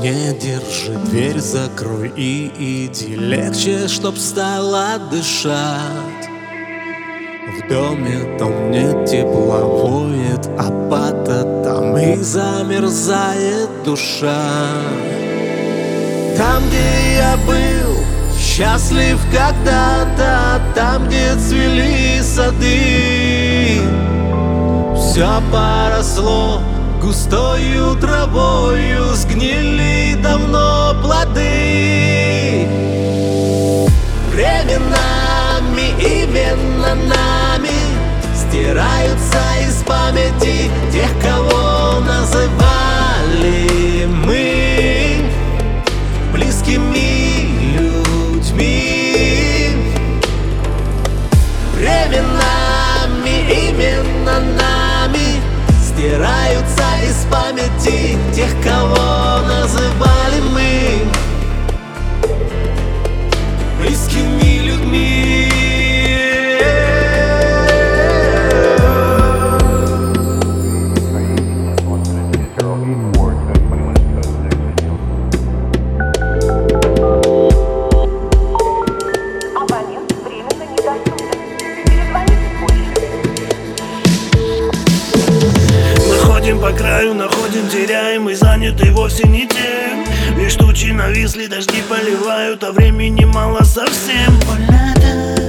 не держи, дверь закрой и иди. Легче, чтоб стало дышать. В доме там нет тепла, воет апата, там и замерзает душа. Там, где я был счастлив когда-то, там, где цвели сады, все поросло густою травою, сгнили давно плоды. Временами, именно нами стираются из памяти тех, кого называли мы близкими людьми. Временами, именно нами стираются из памяти тех, кого называли мы близкими людьми. Абонент временно недоступен. Перезвоните позже. Ходим по краю, находим, теряем, и заняты вовсе не тем. Лишь тучи нависли, дожди поливают, а времени мало совсем. Больно